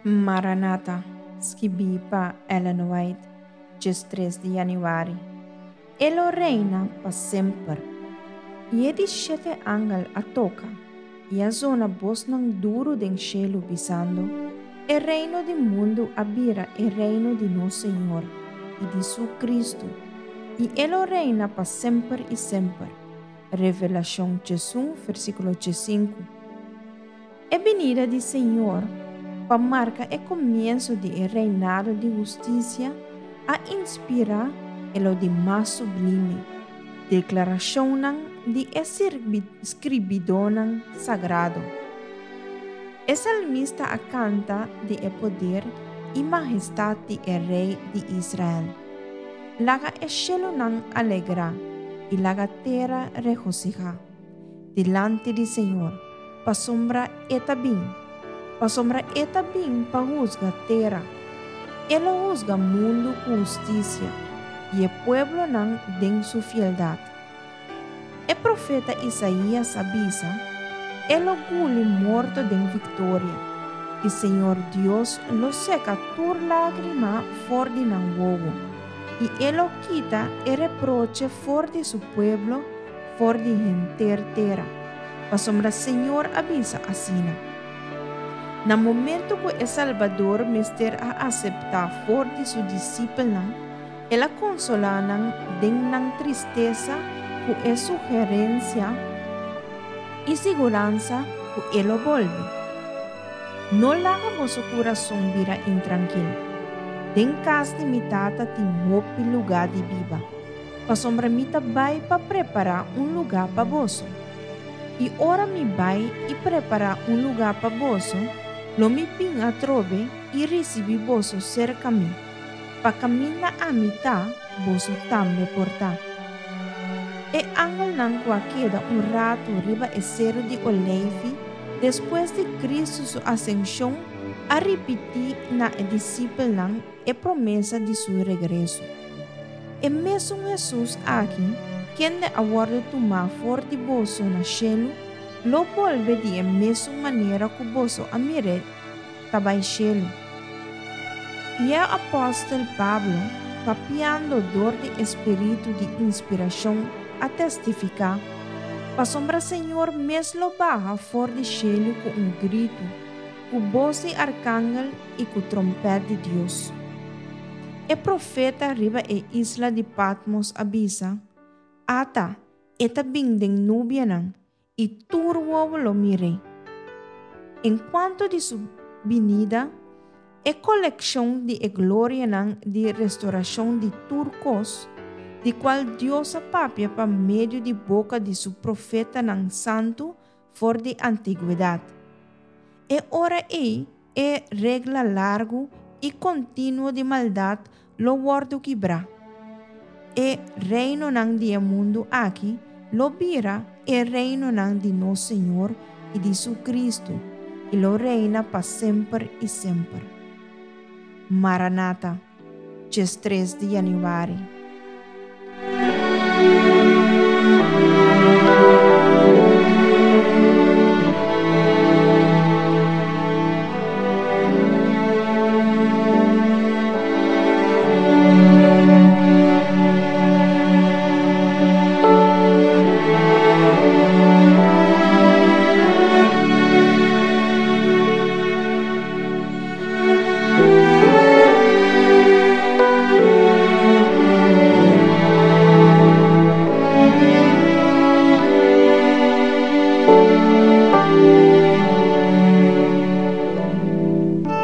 Maranata, Skibipa Ellen White, dia 3 de januari. Elo reina para sempre. E de 7 angel a toca, e a zona bos nang duro den cielo bisando, e reino do mundo abira e reino de nosso Senhor e de su Cristo, e elo reina para sempre e sempre. Revelação 1, versículo 5. E venida de Senhor, para marcar o começo do reinado de justiça, a inspirar o de mais sublime, declaração de escribidão sagrado. O salmista a canta de poder e majestade do rei de Israel. Laga o cielo não alegra e laga terra regocija. Delante do Senhor, para sombra eta bem. Pa sombra eta bem pa juzga terra. Ela juzga mundo com justiça e o pueblo não den sua fieldade. O profeta Isaías avisa, ela gule morto den vitória, e Senhor Deus lo seca tur lágrima for de nangogo, e ela quita e reproche for de su pueblo, for de gente terra. Pa sombra Senhor avisa assina. No momento que o Salvador mister a aceitar for de su discípulo, ela consola den tristeza com a sugerência e segurança que ele volve. Não laga vosso coração vira intranquilo. Den casa de mitata tem hope lugar de viva. Pa sombra mita vai para preparar lugar para vosso. E ora mi vai e preparar lugar para vosso. Lo mi pin a trove e recebi vosso cerca mi. Pa caminha a mitad, vosso tambe portar. E angel nan qua queda rato riba e cero de Olive, depois de Cristo sua ascensão, a repetir na discípula nan e promessa de seu regresso. E mesmo Jesus aqui, quem de aguarda tomar forte vosso na cielo, lo volve de mesma maneira que vosso amire tabai cielo. E o apóstolo Pablo, papiando dor de espírito de inspiração, a testificar, para sombra Senhor mesmo barra fora de cielo com grito, com voz de arcángel e com trompete de Deus. E profeta arriba e isla de Patmos avisa, ata, eta bindem nubia nan, e turwo lo mire. Enquanto de sua venida, a coleção de glória de restauração de turcos, de qual Deus apapia para meio de boca de seu profeta santo for de antiguidade. E ora é regla largo e contínuo de maldade lo guardo quebrar. E reino de mundo aqui, lo vira e reino de nosso Senhor e de su Cristo, e lo reina para sempre e sempre. Maranata, dia 3 de januari.